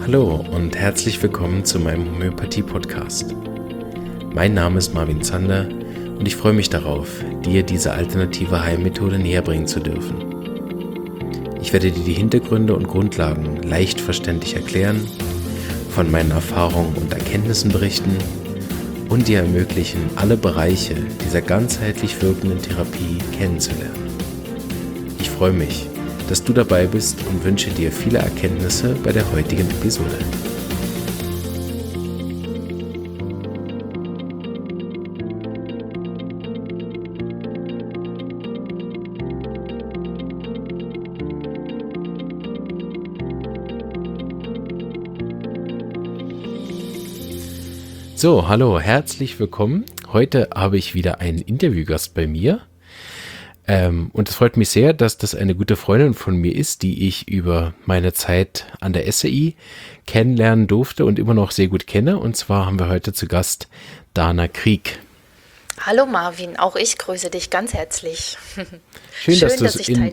Hallo und herzlich willkommen zu meinem Homöopathie-Podcast. Mein Name ist Marvin Zander und ich freue mich darauf, dir diese alternative Heilmethode näher bringen zu dürfen. Ich werde dir die Hintergründe und Grundlagen leicht verständlich erklären, von meinen Erfahrungen und Erkenntnissen berichten und dir ermöglichen, alle Bereiche dieser ganzheitlich wirkenden Therapie kennenzulernen. Ich freue mich, dass du dabei bist und wünsche dir viele Erkenntnisse bei der heutigen Episode. So, hallo, herzlich willkommen. Heute habe ich wieder einen Interviewgast bei mir. Und es freut mich sehr, dass das eine gute Freundin von mir ist, die ich über meine Zeit an der SAI kennenlernen durfte und immer noch sehr gut kenne. Und zwar haben wir heute zu Gast Dana Krieg. Hallo Marvin, auch ich grüße dich ganz herzlich. Schön, dass du es in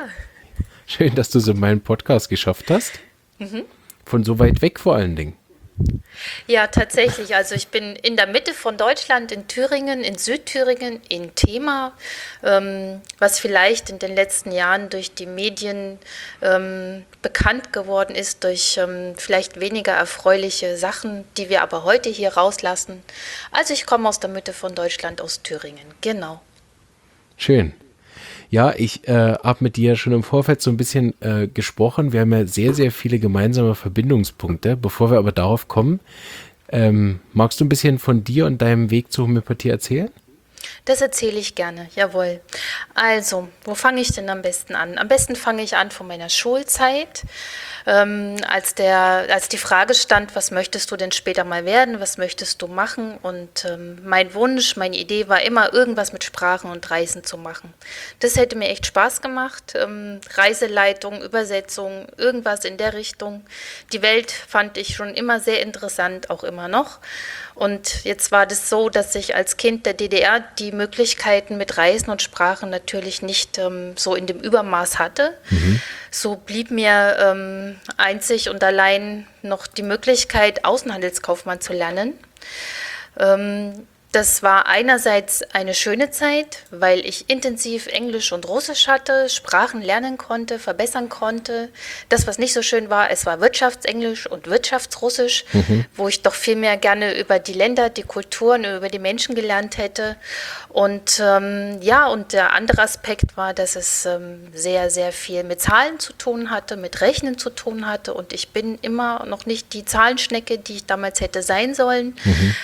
meinen Podcast geschafft hast. Von so weit weg vor allen Dingen. Ja, tatsächlich. Also ich bin in der Mitte von Deutschland, in Thüringen, in Südthüringen, in Thema, was vielleicht in den letzten Jahren durch die Medien bekannt geworden ist, durch vielleicht weniger erfreuliche Sachen, die wir aber heute hier rauslassen. Also ich komme aus der Mitte von Deutschland, aus Thüringen, genau. Schön. Ja, ich habe mit dir schon im Vorfeld so ein bisschen gesprochen. Wir haben ja sehr, sehr viele gemeinsame Verbindungspunkte. Bevor wir aber darauf kommen, magst du ein bisschen von dir und deinem Weg zur Homöopathie erzählen? Das erzähle ich gerne, jawohl. Also, wo fange ich denn am besten an? Am besten fange ich an von meiner Schulzeit, als die Frage stand, was möchtest du denn später mal werden, was möchtest du machen? Und mein Wunsch, meine Idee war immer, irgendwas mit Sprachen und Reisen zu machen. Das hätte mir echt Spaß gemacht, Reiseleitung, Übersetzung, irgendwas in der Richtung. Die Welt fand ich schon immer sehr interessant, auch immer noch. Und jetzt war das so, dass ich als Kind der DDR die Möglichkeiten mit Reisen und Sprachen natürlich nicht so in dem Übermaß hatte. So blieb mir einzig und allein noch die Möglichkeit, Außenhandelskaufmann zu lernen. Das war einerseits eine schöne Zeit, weil ich intensiv Englisch und Russisch hatte, Sprachen lernen konnte, verbessern konnte. Das, was nicht so schön war, es war Wirtschaftsenglisch und Wirtschaftsrussisch, wo ich doch viel mehr gerne über die Länder, die Kulturen, über die Menschen gelernt hätte. Und und der andere Aspekt war, dass es sehr, sehr viel mit Zahlen zu tun hatte, mit Rechnen zu tun hatte. Und ich bin immer noch nicht die Zahlenschnecke, die ich damals hätte sein sollen.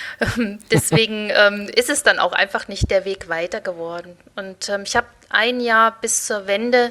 Deswegen ist es dann auch einfach nicht der Weg weiter geworden. Und ich habe ein Jahr bis zur Wende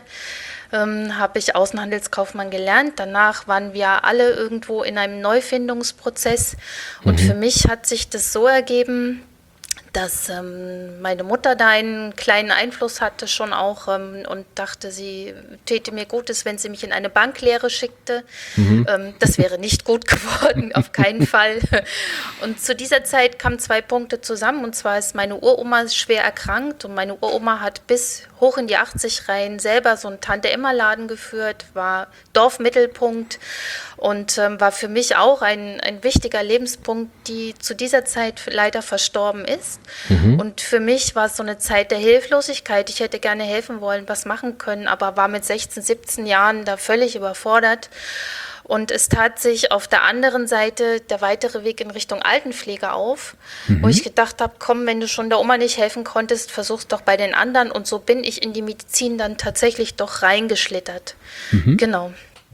habe ich Außenhandelskaufmann gelernt. Danach waren wir alle irgendwo in einem Neufindungsprozess. Und für mich hat sich das so ergeben, dass meine Mutter da einen kleinen Einfluss hatte schon auch und dachte, sie täte mir Gutes, wenn sie mich in eine Banklehre schickte. Das wäre nicht gut geworden, auf keinen Fall. Und zu dieser Zeit kamen zwei Punkte zusammen, und zwar ist meine Uroma schwer erkrankt und meine Uroma hat bis hoch in die 80 rein selber so einen Tante-Emma-Laden geführt, war Dorfmittelpunkt und war für mich auch ein wichtiger Lebenspunkt, die zu dieser Zeit leider verstorben ist. Und für mich war es so eine Zeit der Hilflosigkeit. Ich hätte gerne helfen wollen, was machen können, aber war mit 16, 17 Jahren da völlig überfordert. Und es tat sich auf der anderen Seite der weitere Weg in Richtung Altenpflege auf, wo ich gedacht habe, komm, wenn du schon der Oma nicht helfen konntest, versuch's doch bei den anderen. Und so bin ich in die Medizin dann tatsächlich doch reingeschlittert. Genau.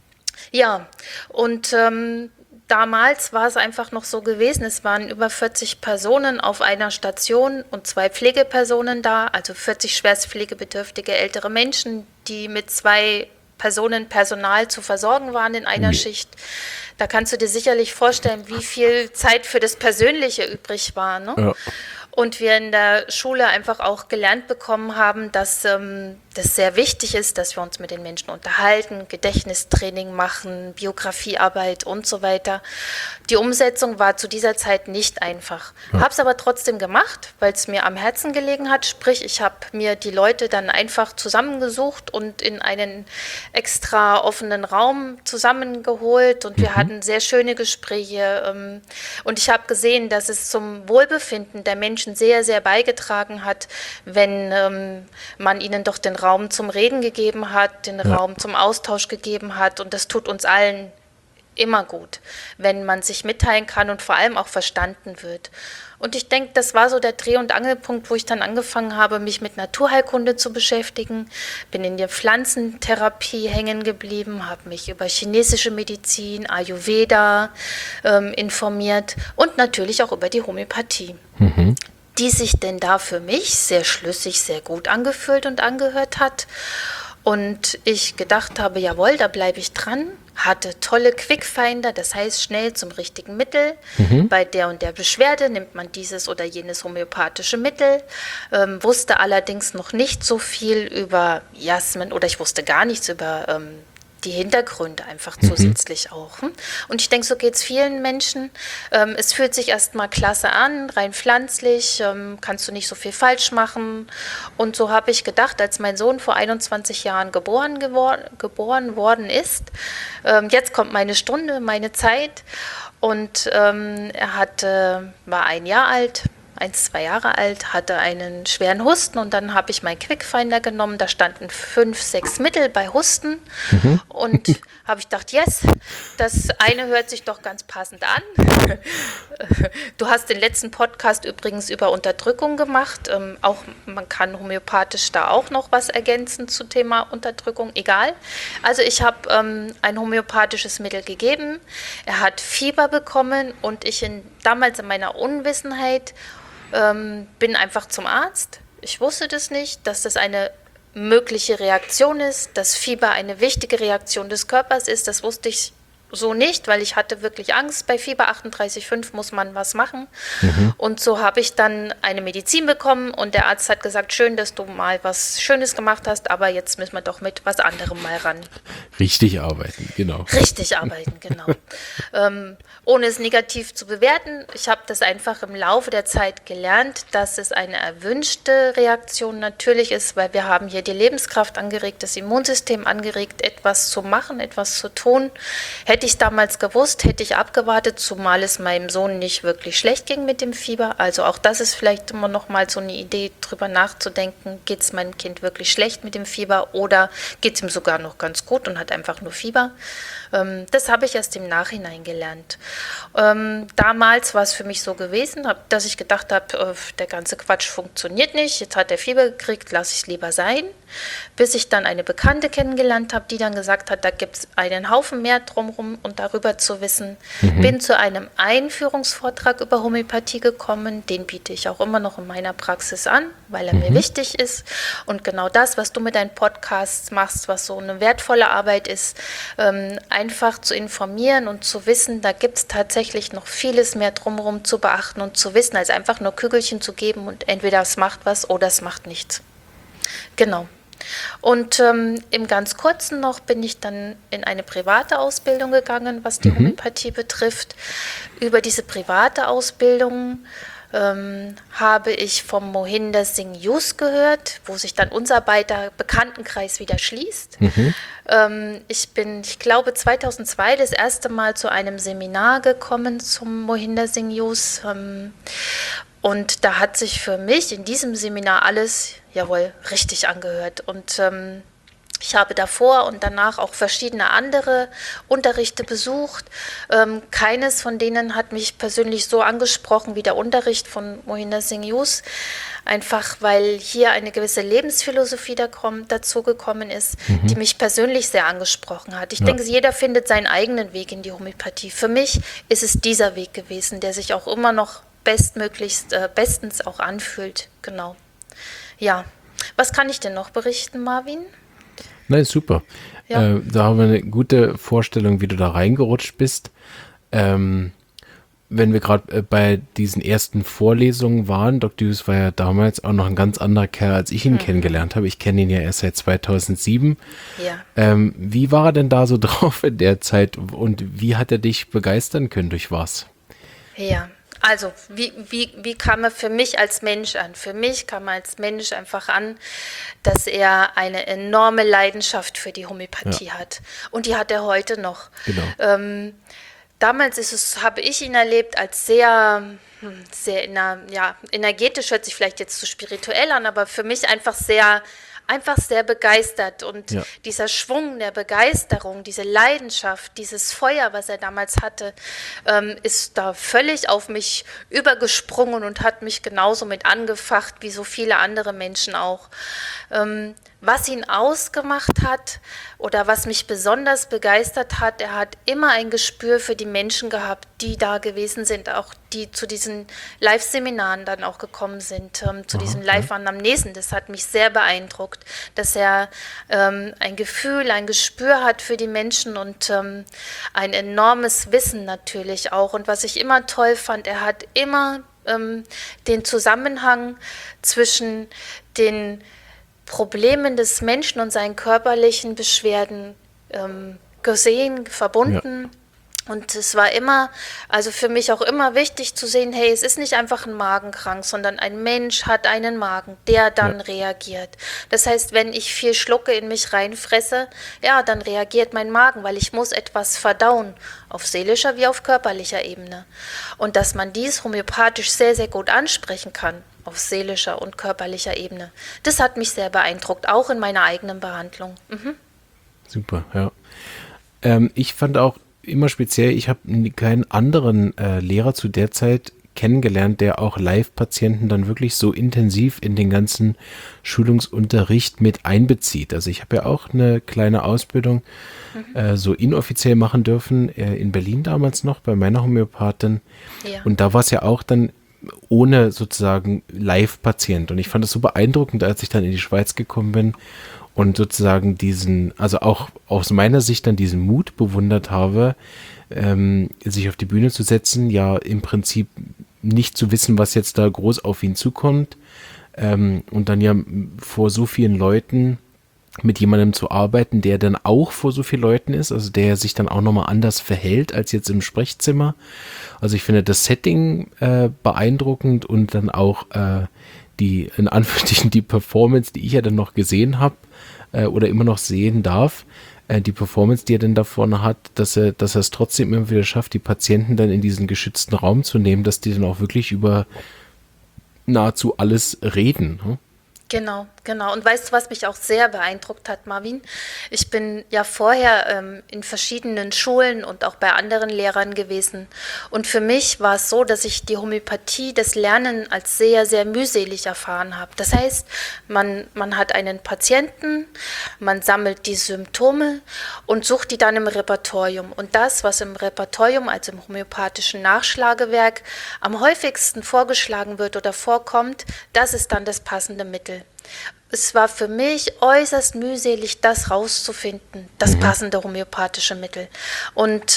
Ja, und damals war es einfach noch so gewesen, es waren über 40 Personen auf einer Station und 2 Pflegepersonen da, also 40 schwerst pflegebedürftige ältere Menschen, die mit 2 Personen Personal zu versorgen waren in einer Schicht. Da kannst du dir sicherlich vorstellen, wie viel Zeit für das Persönliche übrig war, ne? Ja. Und wir in der Schule einfach auch gelernt bekommen haben, dass das sehr wichtig ist, dass wir uns mit den Menschen unterhalten, Gedächtnistraining machen, Biografiearbeit und so weiter. Die Umsetzung war zu dieser Zeit nicht einfach. Habe es aber trotzdem gemacht, weil es mir am Herzen gelegen hat. Sprich, ich habe mir die Leute dann einfach zusammengesucht und in einen extra offenen Raum zusammengeholt und wir hatten sehr schöne Gespräche. Und ich habe gesehen, dass es zum Wohlbefinden der Menschen sehr, sehr beigetragen hat, wenn man ihnen doch den Raum zum Reden gegeben hat, den Raum zum Austausch gegeben hat. Und das tut uns allen immer gut, wenn man sich mitteilen kann und vor allem auch verstanden wird. Und ich denke, das war so der Dreh- und Angelpunkt, wo ich dann angefangen habe, mich mit Naturheilkunde zu beschäftigen. Bin in der Pflanzentherapie hängen geblieben, habe mich über chinesische Medizin, Ayurveda informiert und natürlich auch über die Homöopathie. Die sich denn da für mich sehr schlüssig, sehr gut angefühlt und angehört hat. Und ich gedacht habe, jawohl, da bleibe ich dran. Hatte tolle Quickfinder, das heißt schnell zum richtigen Mittel. Bei der und der Beschwerde nimmt man dieses oder jenes homöopathische Mittel. Wusste allerdings noch nicht so viel über Jasmin oder ich wusste gar nichts über die Hintergründe einfach zusätzlich auch. Und ich denke, so geht es vielen Menschen. Es fühlt sich erstmal klasse an, rein pflanzlich, kannst du nicht so viel falsch machen. Und so habe ich gedacht, als mein Sohn vor 21 Jahren geboren worden ist, jetzt kommt meine Stunde, meine Zeit. Und er war 1 Jahr alt, 2 Jahre alt, hatte einen schweren Husten und dann habe ich meinen Quickfinder genommen, da standen 5, 6 Mittel bei Husten und habe ich gedacht, yes, das eine hört sich doch ganz passend an. Du hast den letzten Podcast übrigens über Unterdrückung gemacht, auch man kann homöopathisch da auch noch was ergänzen zum Thema Unterdrückung, egal. Also ich habe ein homöopathisches Mittel gegeben, er hat Fieber bekommen und damals in meiner Unwissenheit bin einfach zum Arzt. Ich wusste das nicht, dass das eine mögliche Reaktion ist, dass Fieber eine wichtige Reaktion des Körpers ist. Das wusste ich so nicht, weil ich hatte wirklich Angst. Bei Fieber 38,5 muss man was machen. Und so habe ich dann eine Medizin bekommen und der Arzt hat gesagt, schön, dass du mal was Schönes gemacht hast, aber jetzt müssen wir doch mit was anderem mal ran. Richtig arbeiten, genau. Richtig arbeiten, genau. Ohne es negativ zu bewerten, ich habe das einfach im Laufe der Zeit gelernt, dass es eine erwünschte Reaktion natürlich ist, weil wir haben hier die Lebenskraft angeregt, das Immunsystem angeregt, etwas zu machen, etwas zu tun. Hätte ich damals gewusst, hätte ich abgewartet, zumal es meinem Sohn nicht wirklich schlecht ging mit dem Fieber. Also auch das ist vielleicht immer noch mal so eine Idee, drüber nachzudenken, geht es meinem Kind wirklich schlecht mit dem Fieber oder geht es ihm sogar noch ganz gut und hat einfach nur Fieber. Das habe ich erst im Nachhinein gelernt. Damals war es für mich so gewesen, dass ich gedacht habe, der ganze Quatsch funktioniert nicht, jetzt hat er Fieber gekriegt, lasse ich es lieber sein. Bis ich dann eine Bekannte kennengelernt habe, die dann gesagt hat, da gibt es einen Haufen mehr drumherum und darüber zu wissen. Bin zu einem Einführungsvortrag über Homöopathie gekommen, den biete ich auch immer noch in meiner Praxis an, weil er mir wichtig ist. Und genau das, was du mit deinen Podcasts machst, was so eine wertvolle Arbeit ist, einfach zu informieren und zu wissen, da gibt es tatsächlich noch vieles mehr drumherum zu beachten und zu wissen, als einfach nur Kügelchen zu geben und entweder es macht was oder es macht nichts. Genau. Und im ganz kurzen noch bin ich dann in eine private Ausbildung gegangen, was die Homöopathie betrifft. Über diese private Ausbildung habe ich vom Mohinder Singh Yus gehört, wo sich dann unser beider Bekanntenkreis wieder schließt. Ich glaube 2002 das erste Mal zu einem Seminar gekommen zum Mohinder Singh Yus. Und da hat sich für mich in diesem Seminar alles, jawohl, richtig angehört. Und ich habe davor und danach auch verschiedene andere Unterrichte besucht. Keines von denen hat mich persönlich so angesprochen wie der Unterricht von Mohinder Singh Yus. Einfach weil hier eine gewisse Lebensphilosophie dazu gekommen ist, die mich persönlich sehr angesprochen hat. Ich denke, jeder findet seinen eigenen Weg in die Homöopathie. Für mich ist es dieser Weg gewesen, der sich auch immer noch bestens auch anfühlt. Genau. Ja. Was kann ich denn noch berichten, Marvin? Nein, super. Da haben wir eine gute Vorstellung, wie du da reingerutscht bist. wenn wir gerade bei diesen ersten Vorlesungen waren, Dr. Hughes war ja damals auch noch ein ganz anderer Kerl, als ich ihn kennengelernt habe. Ich kenne ihn ja erst seit 2007. Ja. Wie war er denn da so drauf in der Zeit und wie hat er dich begeistern können? Durch was? Ja, also wie kam er für mich als Mensch an? Für mich kam er als Mensch einfach an, dass er eine enorme Leidenschaft für die Homöopathie hat. Und die hat er heute noch. Genau. Damals habe ich ihn erlebt als sehr energetisch, hört sich vielleicht jetzt zu spirituell an, aber für mich einfach sehr begeistert. Und dieser Schwung der Begeisterung, diese Leidenschaft, dieses Feuer, was er damals hatte, ist da völlig auf mich übergesprungen und hat mich genauso mit angefacht, wie so viele andere Menschen auch. Was ihn ausgemacht hat oder was mich besonders begeistert hat, er hat immer ein Gespür für die Menschen gehabt, die da gewesen sind, auch die zu diesen Live-Seminaren dann auch gekommen sind, zu diesen Live-Anamnesen. Das hat mich sehr beeindruckt, dass er ein Gefühl, ein Gespür hat für die Menschen und ein enormes Wissen natürlich auch. Und was ich immer toll fand, er hat immer den Zusammenhang zwischen den Problemen des Menschen und seinen körperlichen Beschwerden gesehen, verbunden. Ja. Und es war immer, also für mich auch immer wichtig zu sehen, hey, es ist nicht einfach ein Magenkrank, sondern ein Mensch hat einen Magen, der dann reagiert. Das heißt, wenn ich viel Schlucke in mich reinfresse, ja, dann reagiert mein Magen, weil ich muss etwas verdauen, auf seelischer wie auf körperlicher Ebene. Und dass man dies homöopathisch sehr, sehr gut ansprechen kann, auf seelischer und körperlicher Ebene. Das hat mich sehr beeindruckt, auch in meiner eigenen Behandlung. Super, ja. Ich fand auch immer speziell, ich habe keinen anderen Lehrer zu der Zeit kennengelernt, der auch Live-Patienten dann wirklich so intensiv in den ganzen Schulungsunterricht mit einbezieht. Also ich habe ja auch eine kleine Ausbildung so inoffiziell machen dürfen, in Berlin damals noch, bei meiner Homöopathin. Ja. Und da war es ja auch dann ohne sozusagen Live-Patient. Und ich fand das so beeindruckend, als ich dann in die Schweiz gekommen bin und sozusagen also auch aus meiner Sicht dann diesen Mut bewundert habe, sich auf die Bühne zu setzen, ja im Prinzip nicht zu wissen, was jetzt da groß auf ihn zukommt und dann ja vor so vielen Leuten mit jemandem zu arbeiten, der dann auch vor so vielen Leuten ist, also der sich dann auch nochmal anders verhält als jetzt im Sprechzimmer. Also ich finde das Setting beeindruckend und dann auch in Anführungsstrichen die Performance, die ich ja dann noch gesehen habe oder immer noch sehen darf, die Performance, die er denn da vorne hat, dass er es trotzdem immer wieder schafft, die Patienten dann in diesen geschützten Raum zu nehmen, dass die dann auch wirklich über nahezu alles reden. Ne? Genau. Und weißt du, was mich auch sehr beeindruckt hat, Marvin? Ich bin ja vorher in verschiedenen Schulen und auch bei anderen Lehrern gewesen. Und für mich war es so, dass ich die Homöopathie, das Lernen als sehr, sehr mühselig erfahren habe. Das heißt, man hat einen Patienten, man sammelt die Symptome und sucht die dann im Repertorium. Und das, was im Repertorium, also im homöopathischen Nachschlagewerk, am häufigsten vorgeschlagen wird oder vorkommt, das ist dann das passende Mittel. Es war für mich äußerst mühselig, das rauszufinden, das passende homöopathische Mittel. Und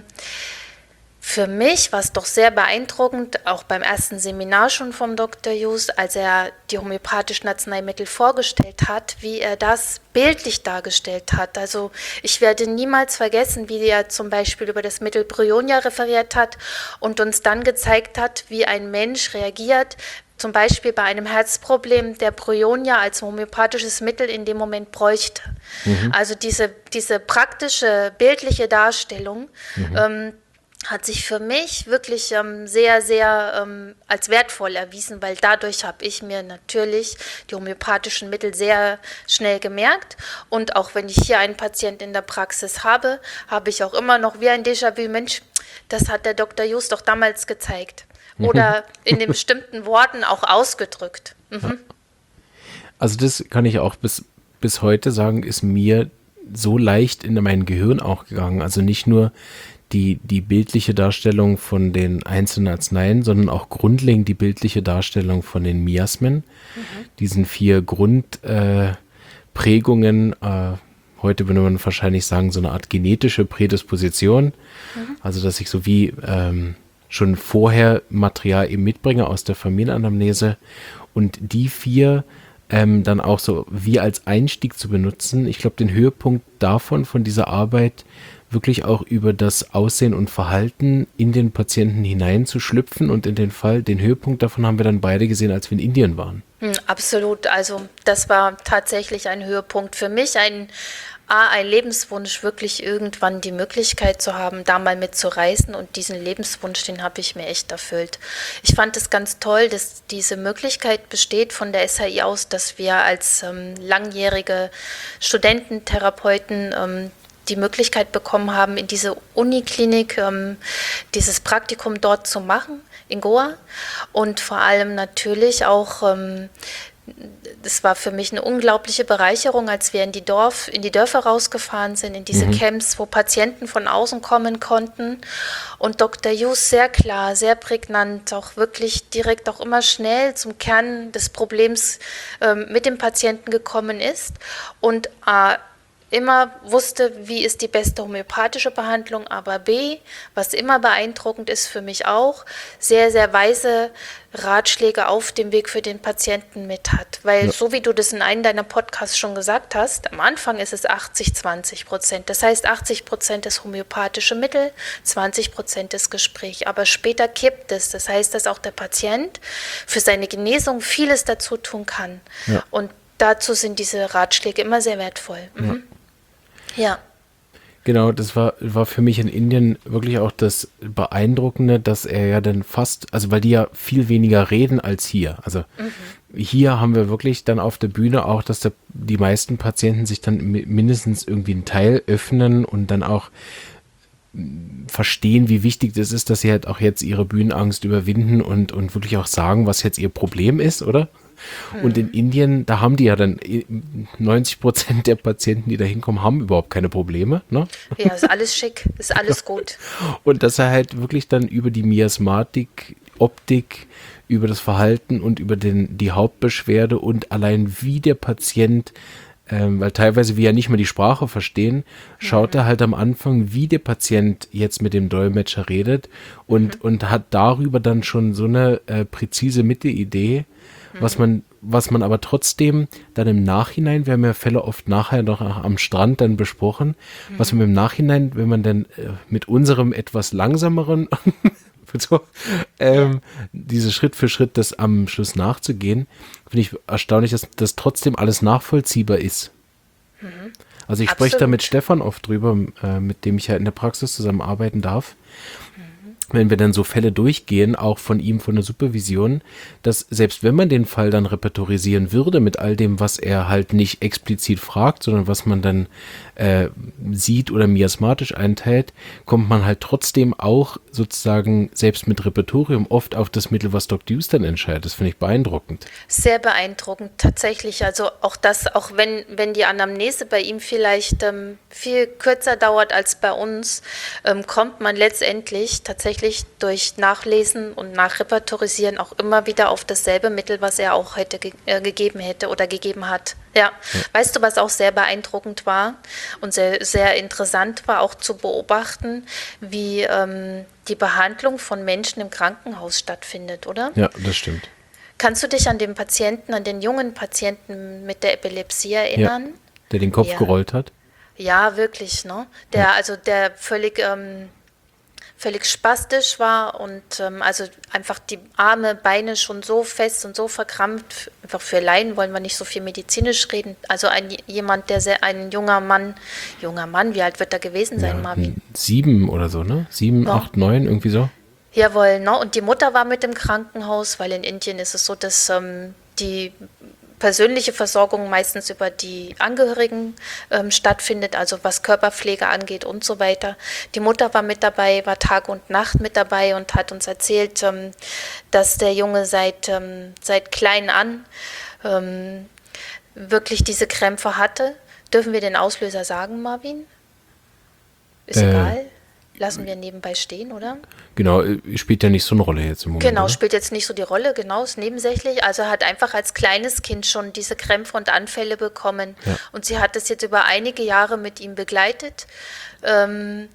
für mich war es doch sehr beeindruckend, auch beim ersten Seminar schon vom Dr. Hughes, als er die homöopathischen Arzneimittel vorgestellt hat, wie er das bildlich dargestellt hat. Also ich werde niemals vergessen, wie er zum Beispiel über das Mittel Bryonia referiert hat und uns dann gezeigt hat, wie ein Mensch reagiert, zum Beispiel bei einem Herzproblem, der Bryonia als homöopathisches Mittel in dem Moment bräuchte. Also diese praktische, bildliche Darstellung hat sich für mich wirklich sehr, sehr als wertvoll erwiesen, weil dadurch habe ich mir natürlich die homöopathischen Mittel sehr schnell gemerkt. Und auch wenn ich hier einen Patienten in der Praxis habe, habe ich auch immer noch wie ein Déjà-vu, Mensch, das hat der Dr. Hughes doch damals gezeigt. Oder in den bestimmten Worten auch ausgedrückt. Ja. Also das kann ich auch bis heute sagen, ist mir so leicht in mein Gehirn auch gegangen. Also nicht nur die bildliche Darstellung von den einzelnen Arzneien, sondern auch grundlegend die bildliche Darstellung von den Miasmen, diesen 4 Grundprägungen. Heute würde man wahrscheinlich sagen, so eine Art genetische Prädisposition. Also dass ich so wie schon vorher Material eben mitbringe aus der Familienanamnese und die 4 dann auch so wie als Einstieg zu benutzen. Ich glaube, den Höhepunkt davon, von dieser Arbeit, wirklich auch über das Aussehen und Verhalten in den Patienten hineinzuschlüpfen und den Höhepunkt davon haben wir dann beide gesehen, als wir in Indien waren. Absolut, also das war tatsächlich ein Höhepunkt für mich, ein Lebenswunsch, wirklich irgendwann die Möglichkeit zu haben, da mal mitzureisen und diesen Lebenswunsch, den habe ich mir echt erfüllt. Ich fand es ganz toll, dass diese Möglichkeit besteht von der SHI aus, dass wir als langjährige Studententherapeuten die Möglichkeit bekommen haben, in diese Uniklinik dieses Praktikum dort zu machen, in Goa. Und vor allem natürlich auch, das war für mich eine unglaubliche Bereicherung, als wir in die Dörfer rausgefahren sind, in diese Camps, wo Patienten von außen kommen konnten. Und Dr. Hughes sehr klar, sehr prägnant, auch wirklich direkt auch immer schnell zum Kern des Problems mit dem Patienten gekommen ist und immer wusste, wie ist die beste homöopathische Behandlung, aber B, was immer beeindruckend ist für mich auch, sehr, sehr weise Ratschläge auf dem Weg für den Patienten mit hat. Weil so wie du das in einem deiner Podcasts schon gesagt hast, am Anfang ist es 80-20%. Das heißt, 80% ist homöopathische Mittel, 20% ist Gespräch. Aber später kippt es. Das heißt, dass auch der Patient für seine Genesung vieles dazu tun kann. Ja. Und dazu sind diese Ratschläge immer sehr wertvoll. Ja. Genau, das war für mich in Indien wirklich auch das Beeindruckende, dass er ja dann fast, also weil die ja viel weniger reden als hier. Also hier haben wir wirklich dann auf der Bühne auch, dass die meisten Patienten sich dann mindestens irgendwie einen Teil öffnen und dann auch verstehen, wie wichtig das ist, dass sie halt auch jetzt ihre Bühnenangst überwinden und wirklich auch sagen, was jetzt ihr Problem ist, oder? Und in Indien, da haben die ja dann 90% der Patienten, die da hinkommen, haben überhaupt keine Probleme. Ne? Ja, ist alles schick, ist alles gut. Und dass er halt wirklich dann über die Miasmatik, Optik, über das Verhalten und über die Hauptbeschwerde und allein wie der Patient, weil teilweise wir ja nicht mehr die Sprache verstehen, schaut er halt am Anfang, wie der Patient jetzt mit dem Dolmetscher redet und hat darüber dann schon so eine präzise Mittelidee, was man aber trotzdem dann im Nachhinein, wir haben ja Fälle oft nachher noch am Strand dann besprochen, was man im Nachhinein, wenn man dann mit unserem etwas langsameren diese Schritt für Schritt das am Schluss nachzugehen, finde ich erstaunlich, dass das trotzdem alles nachvollziehbar ist. Also ich spreche da mit Stefan oft drüber, mit dem ich ja in der Praxis zusammenarbeiten darf. Wenn wir dann so Fälle durchgehen, auch von ihm, von der Supervision, dass selbst wenn man den Fall dann repertorisieren würde mit all dem, was er halt nicht explizit fragt, sondern was man dann sieht oder miasmatisch einteilt, kommt man halt trotzdem auch sozusagen selbst mit Repertorium oft auf das Mittel, was Dr. Hughes dann entscheidet. Das finde ich beeindruckend. Sehr beeindruckend, tatsächlich. Also auch das, auch wenn die Anamnese bei ihm vielleicht viel kürzer dauert als bei uns, kommt man letztendlich tatsächlich durch Nachlesen und Nachrepertorisieren auch immer wieder auf dasselbe Mittel, was er auch hätte gegeben hätte oder gegeben hat. Ja. Weißt du, was auch sehr beeindruckend war und sehr, sehr interessant war, auch zu beobachten, wie die Behandlung von Menschen im Krankenhaus stattfindet, oder? Ja, das stimmt. Kannst du dich an den Patienten, an den jungen Patienten mit der Epilepsie erinnern? Ja, der den Kopf gerollt hat? Ja, wirklich, ne? Der völlig spastisch war und also einfach die Arme, Beine schon so fest und so verkrampft. Einfach für Laien wollen wir nicht so viel medizinisch reden. Also ein junger Mann, wie alt wird er gewesen sein, Marvin? 7 oder so, ne? 7, 8, 9, irgendwie so. Jawohl, ne? Und die Mutter war mit im Krankenhaus, weil in Indien ist es so, dass die persönliche Versorgung meistens über die Angehörigen stattfindet, also was Körperpflege angeht und so weiter. Die Mutter war mit dabei, war Tag und Nacht mit dabei und hat uns erzählt, dass der Junge seit klein an wirklich diese Krämpfe hatte. Dürfen wir den Auslöser sagen, Marvin? Ist egal. Lassen wir nebenbei stehen, oder? Genau, spielt ja nicht so eine Rolle jetzt im Moment. Genau, oder? Spielt jetzt nicht so die Rolle, genau, ist nebensächlich. Also er hat einfach als kleines Kind schon diese Krämpfe und Anfälle bekommen. Ja. Und sie hat das jetzt über einige Jahre mit ihm begleitet.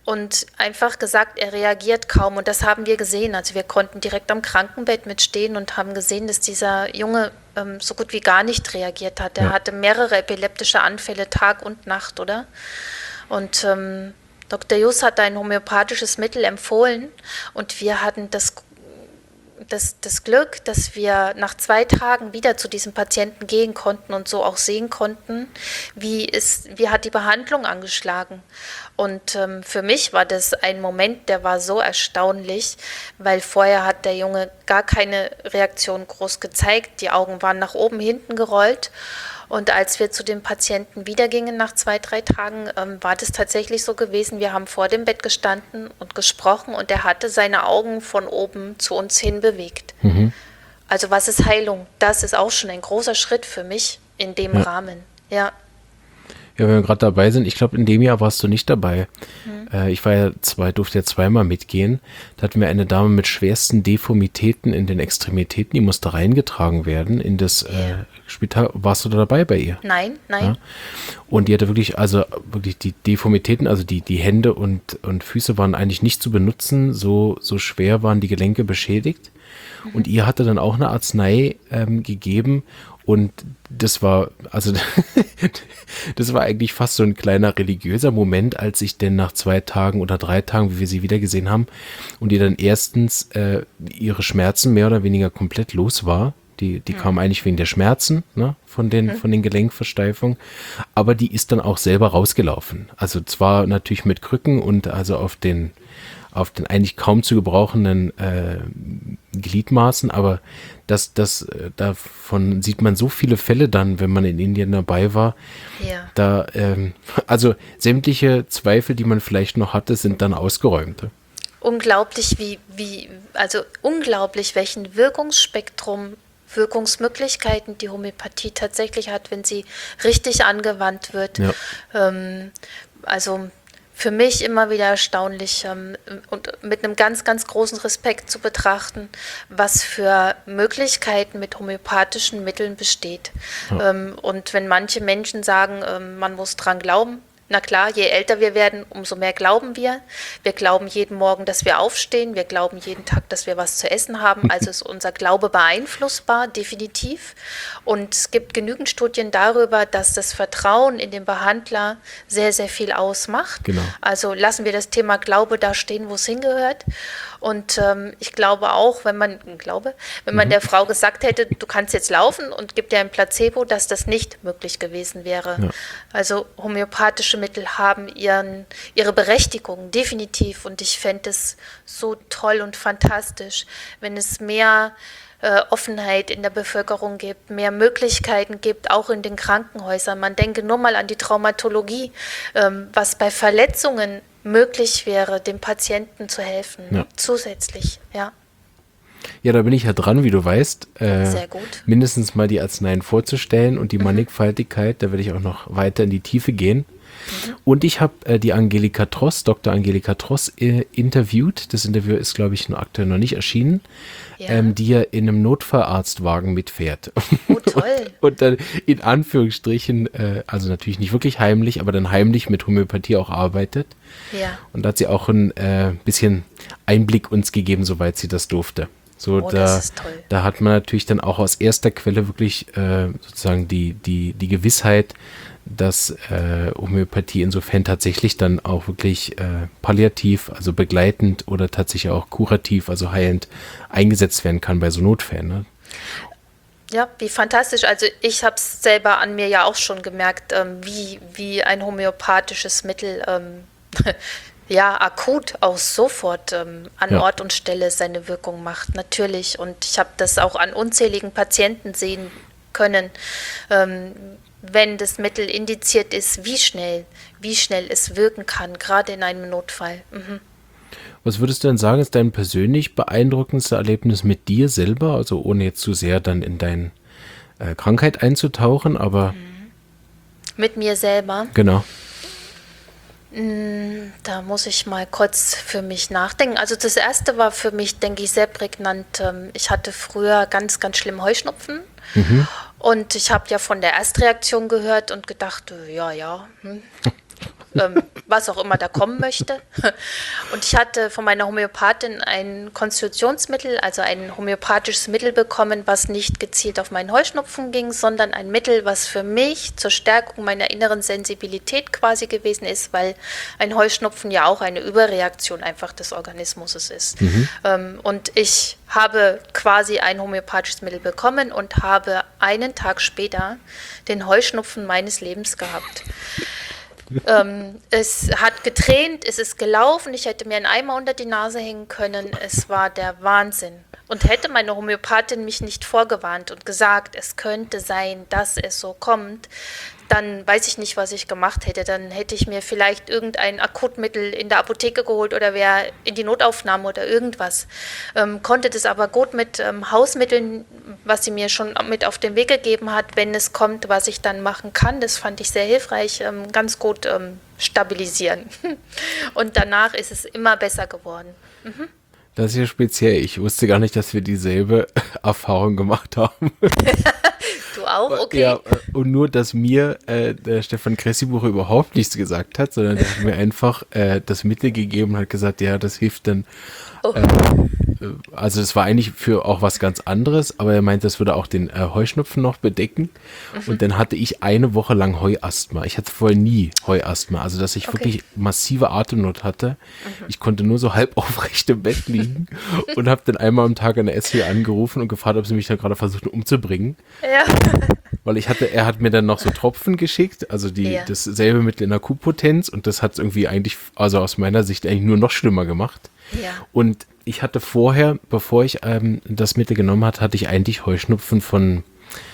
und einfach gesagt, er reagiert kaum. Und das haben wir gesehen. Also wir konnten direkt am Krankenbett mitstehen und haben gesehen, dass dieser Junge so gut wie gar nicht reagiert hat. Er hatte mehrere epileptische Anfälle, Tag und Nacht, oder? Und Dr. Jus hat ein homöopathisches Mittel empfohlen und wir hatten das Glück, dass wir nach 2 Tagen wieder zu diesem Patienten gehen konnten und so auch sehen konnten, wie hat die Behandlung angeschlagen. Und für mich war das ein Moment, der war so erstaunlich, weil vorher hat der Junge gar keine Reaktion groß gezeigt. Die Augen waren nach oben, hinten gerollt. Und als wir zu dem Patienten wiedergingen nach 2, 3 Tagen, war das tatsächlich so gewesen. Wir haben vor dem Bett gestanden und gesprochen und er hatte seine Augen von oben zu uns hin bewegt. Also was ist Heilung? Das ist auch schon ein großer Schritt für mich in dem Rahmen. Ja. Ja, wenn wir gerade dabei sind, ich glaube, in dem Jahr warst du nicht dabei. Ich durfte ja zweimal mitgehen. Da hatten wir eine Dame mit schwersten Deformitäten in den Extremitäten, die musste reingetragen werden in das Spital. Warst du da dabei bei ihr? Nein. Ja? Und die hatte wirklich die Deformitäten, also die Hände und Füße waren eigentlich nicht zu benutzen, so schwer waren die Gelenke beschädigt. Und ihr hatte dann auch eine Arznei gegeben. Und das war eigentlich fast so ein kleiner religiöser Moment, als ich denn nach 2 Tagen oder 3 Tagen, wie wir sie wieder gesehen haben, und ihr dann erstens ihre Schmerzen mehr oder weniger komplett los war. Die kam eigentlich wegen der Schmerzen, ne, von den Gelenkversteifungen, aber die ist dann auch selber rausgelaufen. Also zwar natürlich mit Krücken und also auf den eigentlich kaum zu gebrauchenden Gliedmaßen, aber davon sieht man so viele Fälle dann, wenn man in Indien dabei war. Ja. Da, also sämtliche Zweifel, die man vielleicht noch hatte, sind dann ausgeräumt. Unglaublich, unglaublich, welchen Wirkungsmöglichkeiten die Homöopathie tatsächlich hat, wenn sie richtig angewandt wird. Ja. Also für mich immer wieder erstaunlich und mit einem ganz, ganz großen Respekt zu betrachten, was für Möglichkeiten mit homöopathischen Mitteln besteht. Ja. Und wenn manche Menschen sagen, man muss dran glauben, na klar, je älter wir werden, umso mehr glauben wir. Wir glauben jeden Morgen, dass wir aufstehen. Wir glauben jeden Tag, dass wir was zu essen haben. Also ist unser Glaube beeinflussbar, definitiv. Und es gibt genügend Studien darüber, dass das Vertrauen in den Behandler sehr, sehr viel ausmacht. Genau. Also lassen wir das Thema Glaube da stehen, wo es hingehört. Und ich glaube auch, wenn man der Frau gesagt hätte, du kannst jetzt laufen und gibt dir ein Placebo, dass das nicht möglich gewesen wäre. Ja. Also homöopathische Mittel haben ihre Berechtigung, definitiv. Und ich fände es so toll und fantastisch, wenn es mehr Offenheit in der Bevölkerung gibt, mehr Möglichkeiten gibt, auch in den Krankenhäusern. Man denke nur mal an die Traumatologie, was bei Verletzungen möglich wäre, dem Patienten zu helfen, zusätzlich, ja. Ja, da bin ich ja dran, wie du weißt, Sehr gut. mindestens mal die Arzneien vorzustellen und die Mannigfaltigkeit, da werde ich auch noch weiter in die Tiefe gehen. Und ich habe die Angelika Tross, Dr. Angelika Tross, interviewt. Das Interview ist, glaube ich, aktuell noch nicht erschienen, die ja in einem Notfallarztwagen mitfährt. Oh, toll. Und dann in Anführungsstrichen, also natürlich nicht wirklich heimlich, aber dann heimlich mit Homöopathie auch arbeitet. Ja. Und da hat sie auch ein bisschen Einblick uns gegeben, soweit sie das durfte. So, das ist toll. Da hat man natürlich dann auch aus erster Quelle wirklich sozusagen die Gewissheit, dass Homöopathie insofern tatsächlich dann auch wirklich palliativ, also begleitend oder tatsächlich auch kurativ, also heilend eingesetzt werden kann bei so Notfällen. Ne? Ja, wie fantastisch. Also ich habe es selber an mir ja auch schon gemerkt, wie ein homöopathisches Mittel akut auch sofort an Ort und Stelle seine Wirkung macht, natürlich. Und ich habe das auch an unzähligen Patienten sehen können, wenn das Mittel indiziert ist, wie schnell es wirken kann, gerade in einem Notfall. Was würdest du denn sagen, ist dein persönlich beeindruckendste Erlebnis mit dir selber, also ohne jetzt zu sehr dann in deine Krankheit einzutauchen, aber... Mit mir selber? Genau. Da muss ich mal kurz für mich nachdenken. Also das erste war für mich, denke ich, sehr prägnant. Ich hatte früher ganz, ganz schlimm Heuschnupfen. Und ich habe ja von der Erstreaktion gehört und gedacht, was auch immer da kommen möchte. Und ich hatte von meiner Homöopathin ein Konstitutionsmittel, also ein homöopathisches Mittel bekommen, was nicht gezielt auf meinen Heuschnupfen ging, sondern ein Mittel, was für mich zur Stärkung meiner inneren Sensibilität quasi gewesen ist, weil ein Heuschnupfen ja auch eine Überreaktion einfach des Organismus ist. Und ich habe quasi ein homöopathisches Mittel bekommen und habe einen Tag später den Heuschnupfen meines Lebens gehabt. Es hat getränt, es ist gelaufen, ich hätte mir einen Eimer unter die Nase hängen können, es war der Wahnsinn. Und hätte meine Homöopathin mich nicht vorgewarnt und gesagt, es könnte sein, dass es so kommt, dann weiß ich nicht, was ich gemacht hätte. Dann hätte ich mir vielleicht irgendein Akutmittel in der Apotheke geholt oder wäre in die Notaufnahme oder irgendwas. Konnte das aber gut mit Hausmitteln, was sie mir schon mit auf den Weg gegeben hat, wenn es kommt, was ich dann machen kann. Das fand ich sehr hilfreich, ganz gut stabilisieren. Und danach ist es immer besser geworden. Das ist ja speziell. Ich wusste gar nicht, dass wir dieselbe Erfahrung gemacht haben. Du auch? Okay. Ja, und nur, dass mir der Stefan Kressi-Bucher überhaupt nichts gesagt hat, sondern der hat mir einfach das Mittel gegeben und hat gesagt, ja, das hilft dann. Also es war eigentlich für auch was ganz anderes, aber er meinte, das würde auch den Heuschnupfen noch bedecken. Und dann hatte ich eine Woche lang Heuasthma. Ich hatte vorher nie Heuasthma, also dass ich wirklich massive Atemnot hatte. Ich konnte nur so halb aufrecht im Bett liegen und habe dann einmal am Tag an der SW angerufen und gefragt, ob sie mich da gerade versuchen umzubringen. Ja. Weil er hat mir dann noch so Tropfen geschickt, also dasselbe Mittel in der Q-Potenz, und das hat es irgendwie eigentlich, also aus meiner Sicht eigentlich nur noch schlimmer gemacht. Ja. Und ich hatte vorher, bevor ich das Mittel genommen hatte ich eigentlich Heuschnupfen von,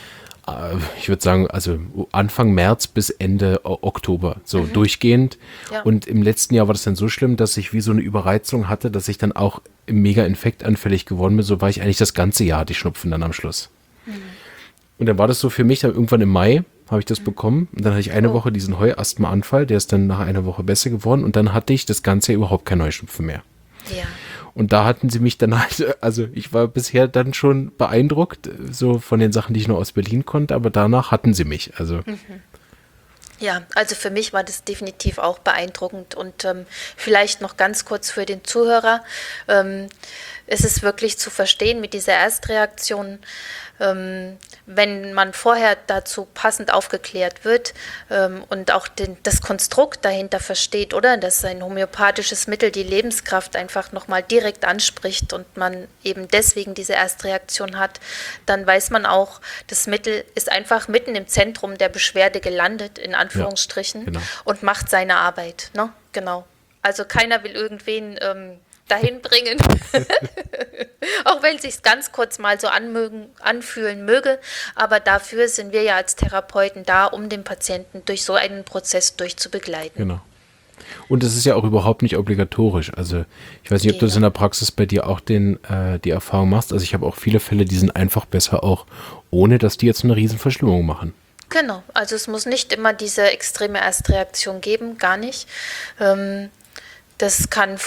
ich würde sagen, also Anfang März bis Ende Oktober, so durchgehend. Ja. Und im letzten Jahr war das dann so schlimm, dass ich wie so eine Überreizung hatte, dass ich dann auch mega infektanfällig geworden bin. So war ich eigentlich das ganze Jahr, die Schnupfen dann am Schluss. Und dann war das so für mich, dann irgendwann im Mai habe ich das bekommen. Und dann hatte ich eine Woche diesen Heuasthma-Anfall, der ist dann nach einer Woche besser geworden. Und dann hatte ich das ganze Jahr überhaupt kein Heuschnupfen mehr. Ja. Und da hatten sie mich dann halt, also ich war bisher dann schon beeindruckt, so von den Sachen, die ich noch aus Berlin konnte, aber danach hatten sie mich, also. Ja, also für mich war das definitiv auch beeindruckend und vielleicht noch ganz kurz für den Zuhörer, es ist wirklich zu verstehen mit dieser Erstreaktion, wenn man vorher dazu passend aufgeklärt wird und auch das Konstrukt dahinter versteht, oder dass ein homöopathisches Mittel die Lebenskraft einfach nochmal direkt anspricht und man eben deswegen diese Erstreaktion hat, dann weiß man auch, das Mittel ist einfach mitten im Zentrum der Beschwerde gelandet, in Anführungsstrichen, genau. Und macht seine Arbeit. Ne? Genau. Also keiner will irgendwen dahin bringen, auch wenn es sich ganz kurz mal so anfühlen möge, aber dafür sind wir ja als Therapeuten da, um den Patienten durch so einen Prozess durchzubegleiten. Genau. Und es ist ja auch überhaupt nicht obligatorisch, also ich weiß nicht, ob du das in der Praxis bei dir auch die Erfahrung machst, also ich habe auch viele Fälle, die sind einfach besser auch, ohne dass die jetzt eine riesen Verschlimmung machen. Genau, also es muss nicht immer diese extreme Erstreaktion geben, gar nicht. Das kann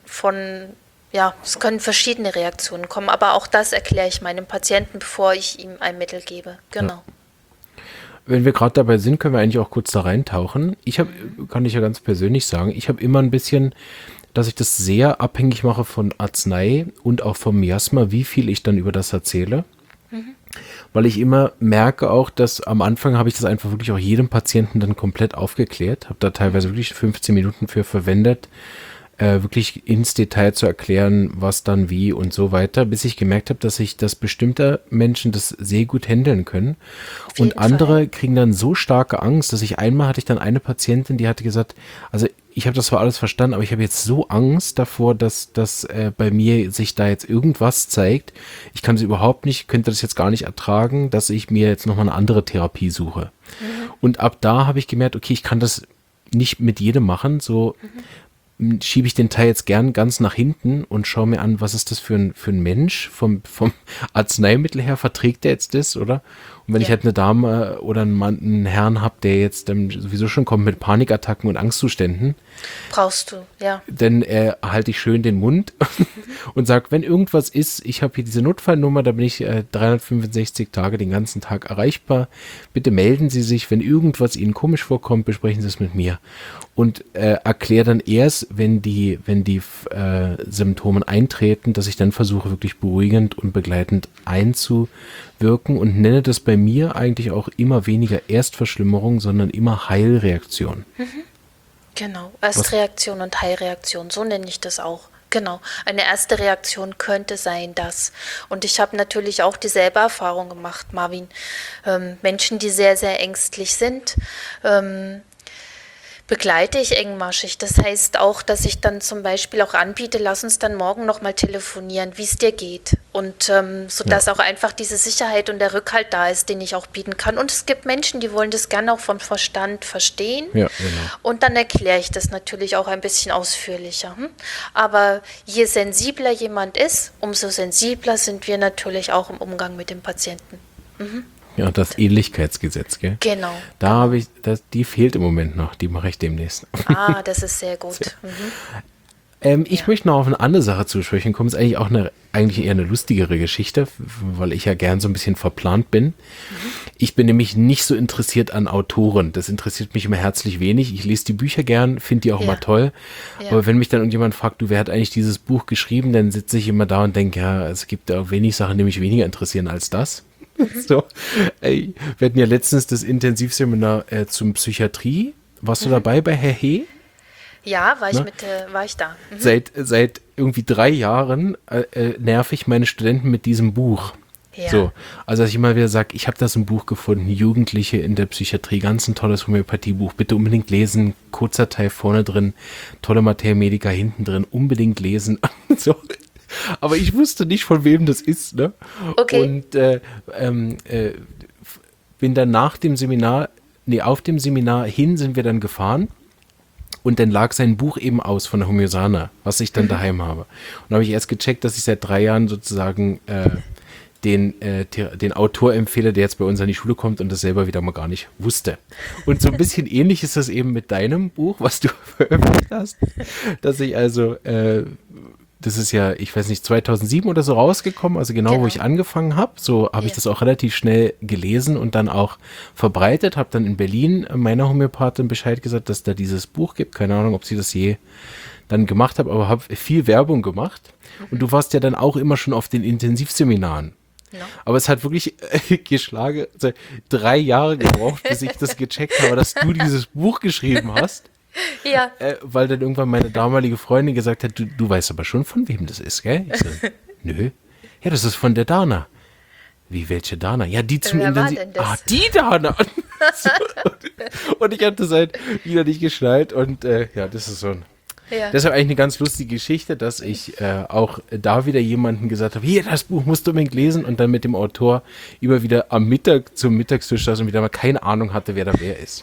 es können verschiedene Reaktionen kommen, aber auch das erkläre ich meinem Patienten, bevor ich ihm ein Mittel gebe. Genau. Ja. Wenn wir gerade dabei sind, können wir eigentlich auch kurz da reintauchen. Kann ich ja ganz persönlich sagen, ich habe immer ein bisschen, dass ich das sehr abhängig mache von Arznei und auch vom Miasma, wie viel ich dann über das erzähle. Weil ich immer merke auch, dass am Anfang habe ich das einfach wirklich auch jedem Patienten dann komplett aufgeklärt, habe da teilweise wirklich 15 Minuten für verwendet, wirklich ins Detail zu erklären, was dann wie und so weiter, bis ich gemerkt habe, dass bestimmte Menschen das sehr gut handeln können. Und andere kriegen dann so starke Angst, dass einmal hatte ich dann eine Patientin, die hatte gesagt, also ich habe das zwar alles verstanden, aber ich habe jetzt so Angst davor, dass bei mir sich da jetzt irgendwas zeigt. Ich kann es überhaupt nicht, könnte das jetzt gar nicht ertragen, dass ich mir jetzt nochmal eine andere Therapie suche. Und ab da habe ich gemerkt, okay, ich kann das nicht mit jedem machen, so schiebe ich den Teil jetzt gern ganz nach hinten und schaue mir an, was ist das für ein Mensch vom Arzneimittel her, verträgt der jetzt das, oder? Und wenn ich halt eine Dame oder einen Mann, einen Herrn habe, der jetzt sowieso schon kommt mit Panikattacken und Angstzuständen, Brauchst du, ja. dann halte ich schön den Mund und sage, wenn irgendwas ist, ich habe hier diese Notfallnummer, da bin ich 365 Tage den ganzen Tag erreichbar. Bitte melden Sie sich, wenn irgendwas Ihnen komisch vorkommt, besprechen Sie es mit mir. Und erkläre dann erst, wenn die Symptome eintreten, dass ich dann versuche, wirklich beruhigend und begleitend einzuwirken und nenne das bei mir eigentlich auch immer weniger Erstverschlimmerung, sondern immer Heilreaktion. Genau, Erstreaktion und Heilreaktion, so nenne ich das auch. Genau, eine erste Reaktion könnte sein, das. Und ich habe natürlich auch dieselbe Erfahrung gemacht, Marvin. Menschen, die sehr, sehr ängstlich sind, begleite ich engmaschig. Das heißt auch, dass ich dann zum Beispiel auch anbiete, lass uns dann morgen nochmal telefonieren, wie es dir geht. Und sodass auch einfach diese Sicherheit und der Rückhalt da ist, den ich auch bieten kann. Und es gibt Menschen, die wollen das gerne auch vom Verstand verstehen. Ja, genau. Und dann erkläre ich das natürlich auch ein bisschen ausführlicher. Aber je sensibler jemand ist, umso sensibler sind wir natürlich auch im Umgang mit dem Patienten. Ja, das Ähnlichkeitsgesetz, gell? Genau. Da habe ich, die fehlt im Moment noch, die mache ich demnächst. Ah, das ist sehr gut. Ich möchte noch auf eine andere Sache zu sprechen kommen. Ist eigentlich auch eigentlich eher eine lustigere Geschichte, weil ich ja gern so ein bisschen verplant bin. Ich bin nämlich nicht so interessiert an Autoren. Das interessiert mich immer herzlich wenig. Ich lese die Bücher gern, finde die auch immer toll. Ja. Aber wenn mich dann irgendjemand fragt, wer hat eigentlich dieses Buch geschrieben, dann sitze ich immer da und denke, ja, es gibt auch wenig Sachen, die mich weniger interessieren als das. So, wir hatten ja letztens das Intensivseminar zum Psychiatrie. Warst du dabei bei Herr He? Ja, war ich da. Seit irgendwie 3 Jahren nerv ich meine Studenten mit diesem Buch. Ja. So, also dass ich immer wieder sage, ich habe das ein Buch gefunden, Jugendliche in der Psychiatrie, ganz ein tolles Homöopathiebuch, bitte unbedingt lesen, kurzer Teil vorne drin, tolle Materia Medica hinten drin, unbedingt lesen. So. Aber ich wusste nicht, von wem das ist, ne? Okay. Und bin dann nach dem Seminar, auf dem Seminar hin sind wir dann gefahren und dann lag sein Buch eben aus von der Homöosana, was ich dann daheim habe. Und da habe ich erst gecheckt, dass ich seit 3 Jahren sozusagen den Autor empfehle, der jetzt bei uns an die Schule kommt und das selber wieder mal gar nicht wusste. Und so ein bisschen ähnlich ist das eben mit deinem Buch, was du veröffentlicht hast, dass ich also das ist ja, ich weiß nicht, 2007 oder so rausgekommen, also genau. Wo ich angefangen habe. So habe ich das auch relativ schnell gelesen und dann auch verbreitet. Habe dann in Berlin meiner Homöopathin Bescheid gesagt, dass da dieses Buch gibt. Keine Ahnung, ob sie das je dann gemacht hat, aber habe viel Werbung gemacht. Und du warst ja dann auch immer schon auf den Intensivseminaren. Ja. Aber es hat wirklich geschlagen, also 3 Jahre gebraucht, bis ich das gecheckt habe, dass du dieses Buch geschrieben hast. Ja. Weil dann irgendwann meine damalige Freundin gesagt hat, du weißt aber schon, von wem das ist, gell? Ich so, nö. Ja, das ist von der Dana. Wie, welche Dana? Ja, die zum Intensiv... die Dana! So. Und ich hatte es halt wieder nicht geschnallt und das ist so ein... Ja. Deshalb eigentlich eine ganz lustige Geschichte, dass ich auch da wieder jemanden gesagt habe, hier, das Buch musst du unbedingt lesen und dann mit dem Autor immer wieder am Mittag zum Mittagstisch saß und wieder mal keine Ahnung hatte, wer da wer ist.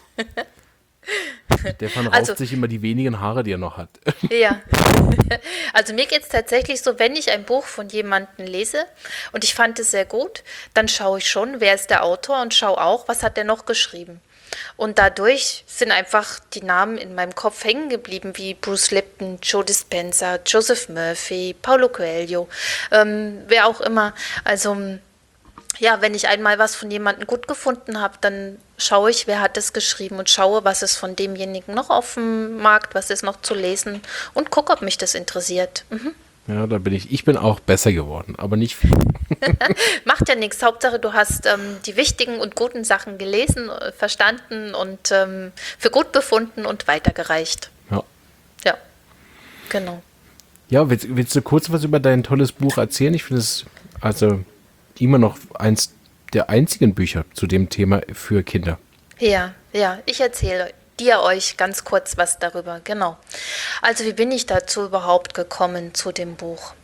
Stefan rauft sich immer die wenigen Haare, die er noch hat. Ja, also mir geht es tatsächlich so, wenn ich ein Buch von jemandem lese und ich fand es sehr gut, dann schaue ich schon, wer ist der Autor und schaue auch, was hat der noch geschrieben. Und dadurch sind einfach die Namen in meinem Kopf hängen geblieben, wie Bruce Lipton, Joe Dispenza, Joseph Murphy, Paulo Coelho, wer auch immer. Also ja, wenn ich einmal was von jemandem gut gefunden habe, dann schaue ich, wer hat es geschrieben und schaue, was ist von demjenigen noch auf dem Markt, was ist noch zu lesen und gucke, ob mich das interessiert. Ja, da bin ich bin auch besser geworden, aber nicht viel. Macht ja nichts, Hauptsache du hast die wichtigen und guten Sachen gelesen, verstanden und für gut befunden und weitergereicht. Ja, genau. Ja, willst du kurz was über dein tolles Buch erzählen? Ich finde es also immer noch eins der einzigen Bücher zu dem Thema für Kinder. Ja, ich erzähle euch ganz kurz was darüber, genau. Also wie bin ich dazu überhaupt gekommen zu dem Buch?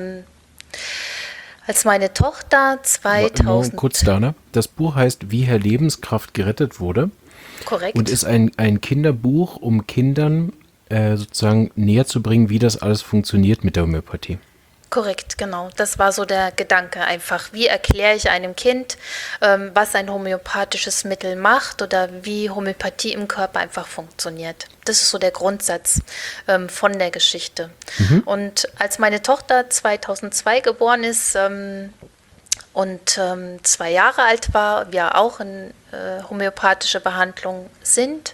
Als meine Tochter 2000... Kurz da, ne? Das Buch heißt Wie Herr Lebenskraft gerettet wurde. Korrekt. Und ist ein Kinderbuch, um Kindern sozusagen näher zu bringen, wie das alles funktioniert mit der Homöopathie. Korrekt, genau. Das war so der Gedanke einfach. Wie erkläre ich einem Kind, was ein homöopathisches Mittel macht oder wie Homöopathie im Körper einfach funktioniert. Das ist so der Grundsatz von der Geschichte. Und als meine Tochter 2002 geboren ist und 2 Jahre alt war, wir auch in homöopathische Behandlung sind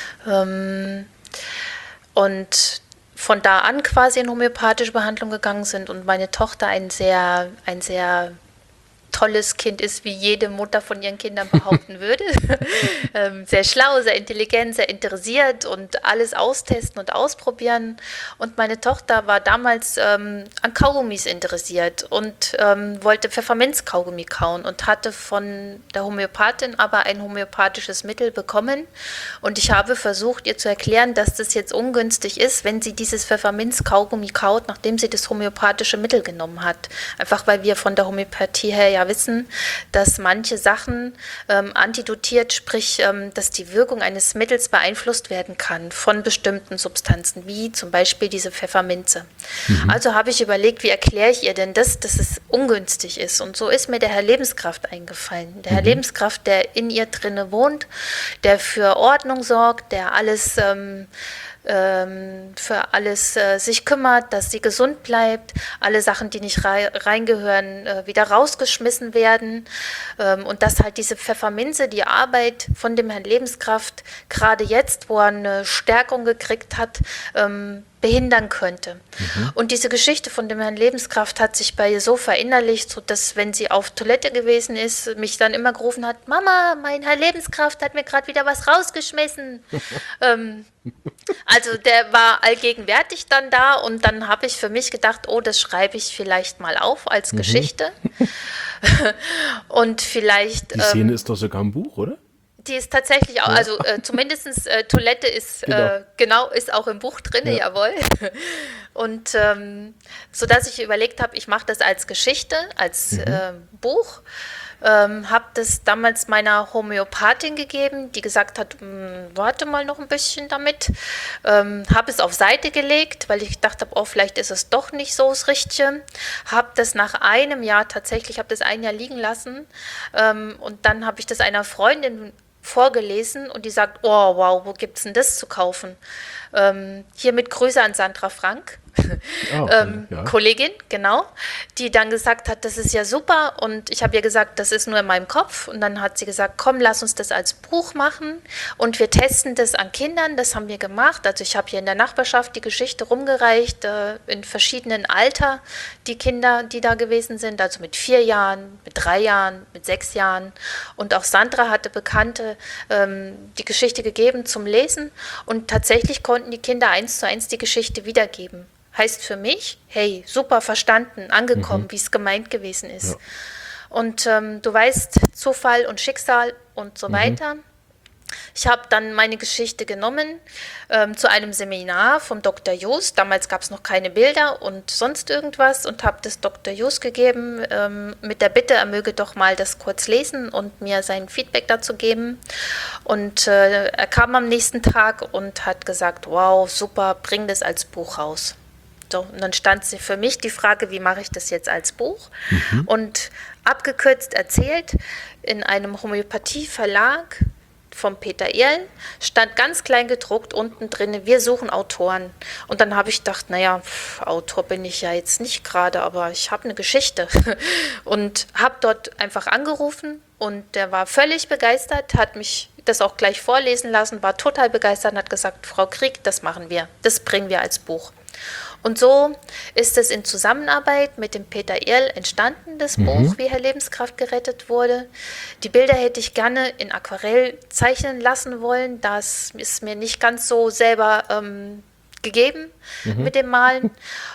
und von da an quasi in homöopathische Behandlung gegangen sind und meine Tochter ein sehr tolles Kind ist, wie jede Mutter von ihren Kindern behaupten würde. Sehr schlau, sehr intelligent, sehr interessiert und alles austesten und ausprobieren. Und meine Tochter war damals an Kaugummis interessiert und wollte Pfefferminzkaugummi kauen und hatte von der Homöopathin aber ein homöopathisches Mittel bekommen. Und ich habe versucht, ihr zu erklären, dass das jetzt ungünstig ist, wenn sie dieses Pfefferminzkaugummi kaut, nachdem sie das homöopathische Mittel genommen hat. Einfach weil wir von der Homöopathie her ja wissen, dass manche Sachen antidotiert, sprich, dass die Wirkung eines Mittels beeinflusst werden kann von bestimmten Substanzen, wie zum Beispiel diese Pfefferminze. Also habe ich überlegt, wie erkläre ich ihr denn das, dass es ungünstig ist? Und so ist mir der Herr Lebenskraft eingefallen. Der Herr Lebenskraft, der in ihr drinne wohnt, der für Ordnung sorgt, der alles für alles sich kümmert, dass sie gesund bleibt, alle Sachen, die nicht reingehören, wieder rausgeschmissen werden und dass halt diese Pfefferminze, die Arbeit von dem Herrn Lebenskraft, gerade jetzt, wo er eine Stärkung gekriegt hat, behindern könnte. Und diese Geschichte von dem Herrn Lebenskraft hat sich bei ihr so verinnerlicht, so dass, wenn sie auf Toilette gewesen ist, mich dann immer gerufen hat: Mama, mein Herr Lebenskraft hat mir gerade wieder was rausgeschmissen. Also der war allgegenwärtig dann da und dann habe ich für mich gedacht, oh, das schreibe ich vielleicht mal auf als Geschichte. Und vielleicht... Die Szene ist doch sogar im Buch, oder? Die ist tatsächlich auch, also zumindest Toilette ist ist auch im Buch drin, jawohl. Und so dass ich überlegt habe, ich mache das als Geschichte, als Buch. Habe das damals meiner Homöopathin gegeben, die gesagt hat, warte mal noch ein bisschen damit. Habe es auf Seite gelegt, weil ich gedacht habe, oh, vielleicht ist es doch nicht so das Richtige. Habe das nach einem Jahr tatsächlich, habe das ein Jahr liegen lassen und dann habe ich das einer Freundin vorgelesen und die sagt, oh wow, wo gibt's denn das zu kaufen? Hiermit Grüße an Sandra Frank, Kollegin, genau, die dann gesagt hat, das ist ja super und ich habe ihr gesagt, das ist nur in meinem Kopf und dann hat sie gesagt, komm, lass uns das als Buch machen und wir testen das an Kindern, das haben wir gemacht, also ich habe hier in der Nachbarschaft die Geschichte rumgereicht, in verschiedenen Alter, die Kinder, die da gewesen sind, also mit 4 Jahren, mit 3 Jahren, mit 6 Jahren und auch Sandra hatte Bekannte die Geschichte gegeben zum Lesen und tatsächlich konnten die Kinder 1:1 die Geschichte wiedergeben. Heißt für mich, hey, super verstanden, angekommen, wie es gemeint gewesen ist. Ja. Und du weißt, Zufall und Schicksal und so weiter. Ich habe dann meine Geschichte genommen zu einem Seminar vom Dr. Just. Damals gab es noch keine Bilder und sonst irgendwas und habe das Dr. Just gegeben mit der Bitte, er möge doch mal das kurz lesen und mir sein Feedback dazu geben. Und er kam am nächsten Tag und hat gesagt, wow, super, bring das als Buch raus. So, und dann stand für mich die Frage, wie mache ich das jetzt als Buch? Und abgekürzt erzählt, in einem Homöopathie-Verlag vom Peter Ehrl stand ganz klein gedruckt unten drin, wir suchen Autoren. Und dann habe ich gedacht, naja, Autor bin ich ja jetzt nicht gerade, aber ich habe eine Geschichte. Und habe dort einfach angerufen und der war völlig begeistert, hat mich das auch gleich vorlesen lassen, war total begeistert und hat gesagt, Frau Krieg, das machen wir, das bringen wir als Buch. Und so ist es in Zusammenarbeit mit dem Peter Ehrl entstanden, das Buch, wie Herr Lebenskraft gerettet wurde. Die Bilder hätte ich gerne in Aquarell zeichnen lassen wollen. Das ist mir nicht ganz so selber gegeben mit dem Malen.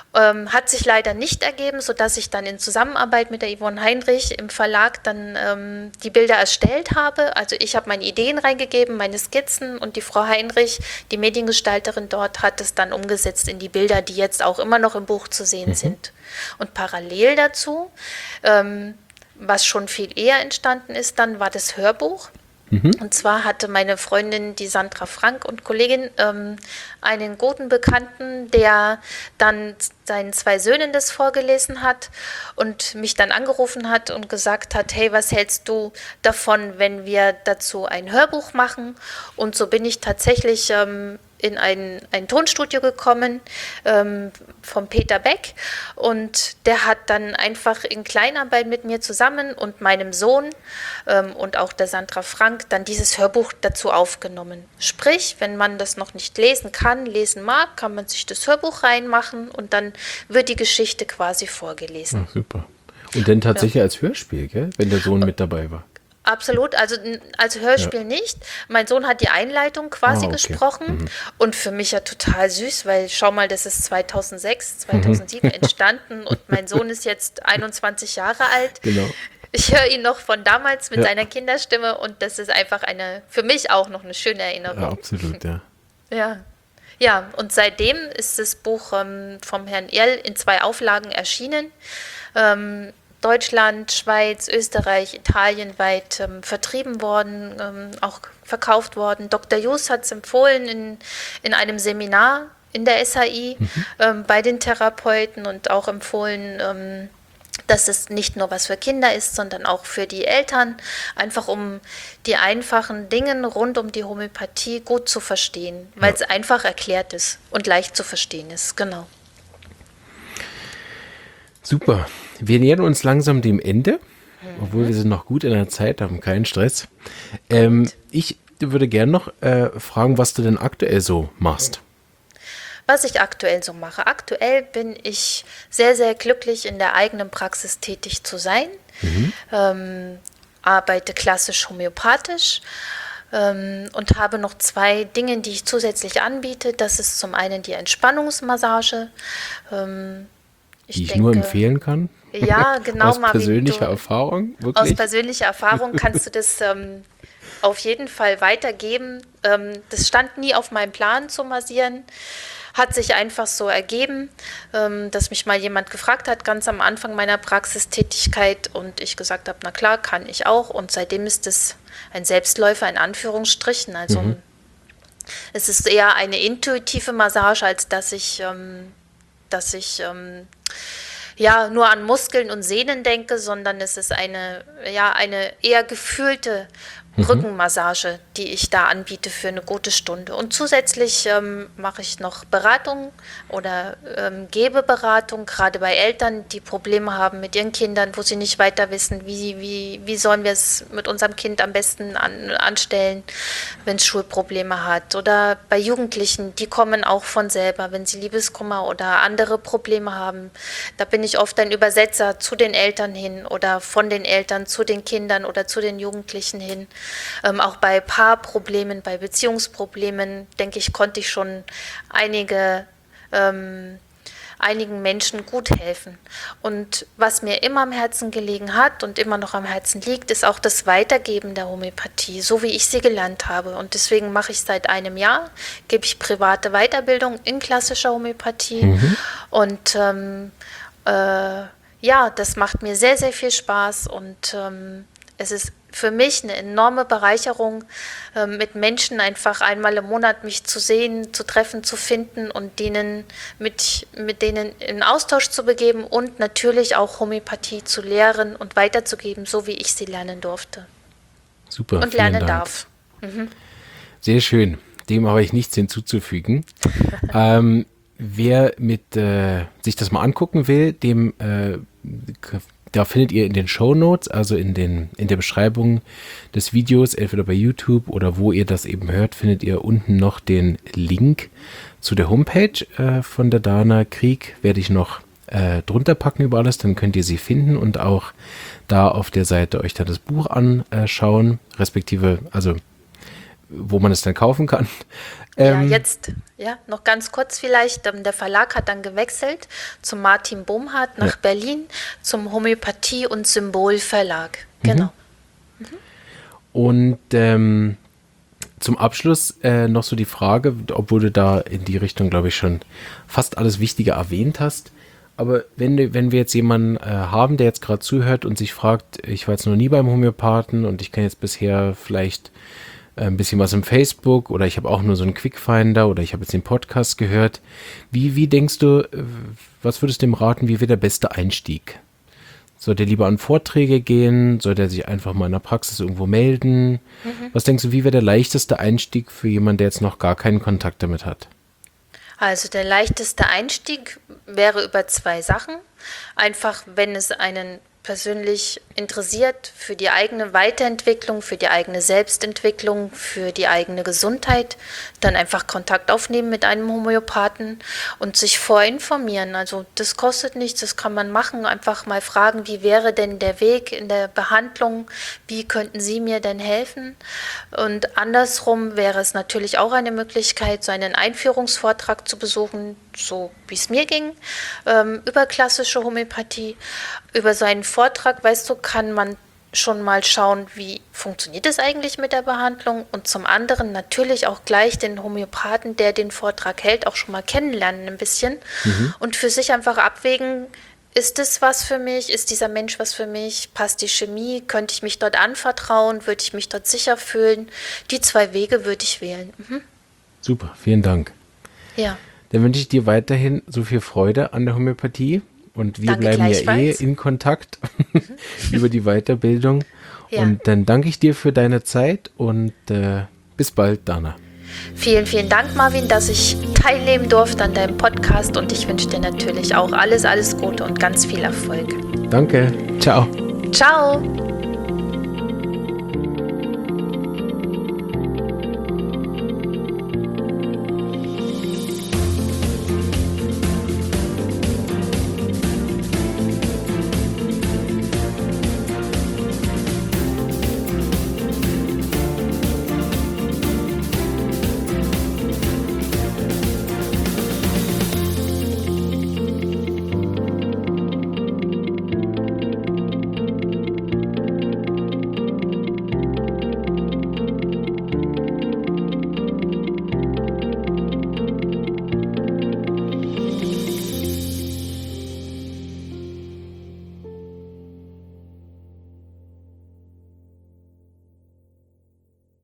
Hat sich leider nicht ergeben, sodass ich dann in Zusammenarbeit mit der Yvonne Heinrich im Verlag dann die Bilder erstellt habe. Also ich habe meine Ideen reingegeben, meine Skizzen und die Frau Heinrich, die Mediengestalterin dort, hat es dann umgesetzt in die Bilder, die jetzt auch immer noch im Buch zu sehen sind. Und parallel dazu, was schon viel eher entstanden ist, dann war das Hörbuch. Und zwar hatte meine Freundin, die Sandra Frank und Kollegin, einen guten Bekannten, der dann seinen 2 Söhnen das vorgelesen hat und mich dann angerufen hat und gesagt hat, hey, was hältst du davon, wenn wir dazu ein Hörbuch machen? Und so bin ich tatsächlich in ein Tonstudio gekommen vom Peter Beck, und der hat dann einfach in Kleinarbeit mit mir zusammen und meinem Sohn und auch der Sandra Frank dann dieses Hörbuch dazu aufgenommen. Sprich, wenn man das noch nicht lesen kann, lesen mag, kann man sich das Hörbuch reinmachen und dann wird die Geschichte quasi vorgelesen. Ach, super. Und dann tatsächlich als Hörspiel, gell? Wenn der Sohn mit dabei war. Absolut, also als Hörspiel nicht. Mein Sohn hat die Einleitung quasi okay. gesprochen und für mich ja total süß, weil schau mal, das ist 2006, 2007 entstanden und mein Sohn ist jetzt 21 Jahre alt. Genau. Ich höre ihn noch von damals mit seiner Kinderstimme und das ist einfach für mich auch noch eine schöne Erinnerung. Ja, absolut, ja. Ja. Ja, und seitdem ist das Buch vom Herrn Erl in 2 Auflagen erschienen. Deutschland, Schweiz, Österreich, Italien weit vertrieben worden, auch verkauft worden. Dr. Jus hat es empfohlen in einem Seminar in der SAI bei den Therapeuten und auch empfohlen, dass es nicht nur was für Kinder ist, sondern auch für die Eltern, einfach um die einfachen Dinge rund um die Homöopathie gut zu verstehen, weil es einfach erklärt ist und leicht zu verstehen ist, genau. Super. Wir nähern uns langsam dem Ende, obwohl wir sind noch gut in der Zeit, haben keinen Stress. Ich würde gerne noch fragen, was du denn aktuell so machst. Was ich aktuell so mache. Aktuell bin ich sehr, sehr glücklich, in der eigenen Praxis tätig zu sein. Arbeite klassisch homöopathisch und habe noch 2 Dinge, die ich zusätzlich anbiete. Das ist zum einen die Entspannungsmassage. Die ich nur empfehlen kann. Ja, genau. Aus persönlicher Erfahrung, wirklich. Aus persönlicher Erfahrung kannst du das auf jeden Fall weitergeben. Das stand nie auf meinem Plan zu massieren. Hat sich einfach so ergeben, dass mich mal jemand gefragt hat, ganz am Anfang meiner Praxistätigkeit, und ich gesagt habe, na klar, kann ich auch. Und seitdem ist es ein Selbstläufer in Anführungsstrichen. Also es ist eher eine intuitive Massage, als dass ich nur an Muskeln und Sehnen denke, sondern es ist eine eher gefühlte Rückenmassage, die ich da anbiete für eine gute Stunde. Und zusätzlich mache ich noch Beratung oder gebe Beratung, gerade bei Eltern, die Probleme haben mit ihren Kindern, wo sie nicht weiter wissen, wie sollen wir es mit unserem Kind am besten anstellen, wenn es Schulprobleme hat. Oder bei Jugendlichen, die kommen auch von selber, wenn sie Liebeskummer oder andere Probleme haben. Da bin ich oft ein Übersetzer zu den Eltern hin oder von den Eltern zu den Kindern oder zu den Jugendlichen hin. Auch bei Paarproblemen, bei Beziehungsproblemen, denke ich, konnte ich schon einigen Menschen gut helfen. Und was mir immer am Herzen gelegen hat und immer noch am Herzen liegt, ist auch das Weitergeben der Homöopathie, so wie ich sie gelernt habe. Und deswegen mache ich seit einem Jahr, gebe ich private Weiterbildung in klassischer Homöopathie. Und das macht mir sehr, sehr viel Spaß und es ist für mich eine enorme Bereicherung, mit Menschen einfach einmal im Monat mich zu sehen, zu treffen, zu finden und mit denen in Austausch zu begeben und natürlich auch Homöopathie zu lehren und weiterzugeben, so wie ich sie lernen durfte. Super. Und lernen darf. Sehr schön. Dem habe ich nichts hinzuzufügen. Wer sich das mal angucken will, da findet ihr in den Shownotes, also in der Beschreibung des Videos, entweder bei YouTube oder wo ihr das eben hört, findet ihr unten noch den Link zu der Homepage von der Dana Krieg. Werde ich noch drunter packen über alles, dann könnt ihr sie finden und auch da auf der Seite euch dann das Buch anschauen, respektive, also wo man es dann kaufen kann. Noch ganz kurz vielleicht, der Verlag hat dann gewechselt zum Martin Bomhardt nach Berlin, zum Homöopathie- und Symbolverlag. Genau. Und zum Abschluss noch so die Frage, obwohl du da in die Richtung, glaube ich, schon fast alles Wichtige erwähnt hast, Aber wenn wir jetzt jemanden haben, der jetzt gerade zuhört und sich fragt, ich war jetzt noch nie beim Homöopathen und ich kenne jetzt bisher vielleicht ein bisschen was im Facebook oder ich habe auch nur so einen Quickfinder oder ich habe jetzt den Podcast gehört. Wie denkst du, was würdest du ihm raten, wie wäre der beste Einstieg? Soll der lieber an Vorträge gehen? Soll der sich einfach mal in der Praxis irgendwo melden? Was denkst du, wie wäre der leichteste Einstieg für jemanden, der jetzt noch gar keinen Kontakt damit hat? Also der leichteste Einstieg wäre über 2 Sachen. Einfach, wenn es einen persönlich interessiert für die eigene Weiterentwicklung, für die eigene Selbstentwicklung, für die eigene Gesundheit, dann einfach Kontakt aufnehmen mit einem Homöopathen und sich vorinformieren. Also das kostet nichts, das kann man machen. Einfach mal fragen, wie wäre denn der Weg in der Behandlung, wie könnten Sie mir denn helfen? Und andersrum wäre es natürlich auch eine Möglichkeit, so einen Einführungsvortrag zu besuchen, so wie es mir ging, über klassische Homöopathie. Über so einen Vortrag, weißt du, kann man schon mal schauen, wie funktioniert es eigentlich mit der Behandlung und zum anderen natürlich auch gleich den Homöopathen, der den Vortrag hält, auch schon mal kennenlernen ein bisschen und für sich einfach abwägen, ist es was für mich, ist dieser Mensch was für mich, passt die Chemie, könnte ich mich dort anvertrauen, würde ich mich dort sicher fühlen, die 2 Wege würde ich wählen. Super, vielen Dank. Ja. Dann wünsche ich dir weiterhin so viel Freude an der Homöopathie. Und wir Danke bleiben ja gleichfalls. in Kontakt über die Weiterbildung. Ja. Und dann danke ich dir für deine Zeit und bis bald, Dana. Vielen, vielen Dank, Marvin, dass ich teilnehmen durfte an deinem Podcast und ich wünsche dir natürlich auch alles, alles Gute und ganz viel Erfolg. Danke, ciao. Ciao!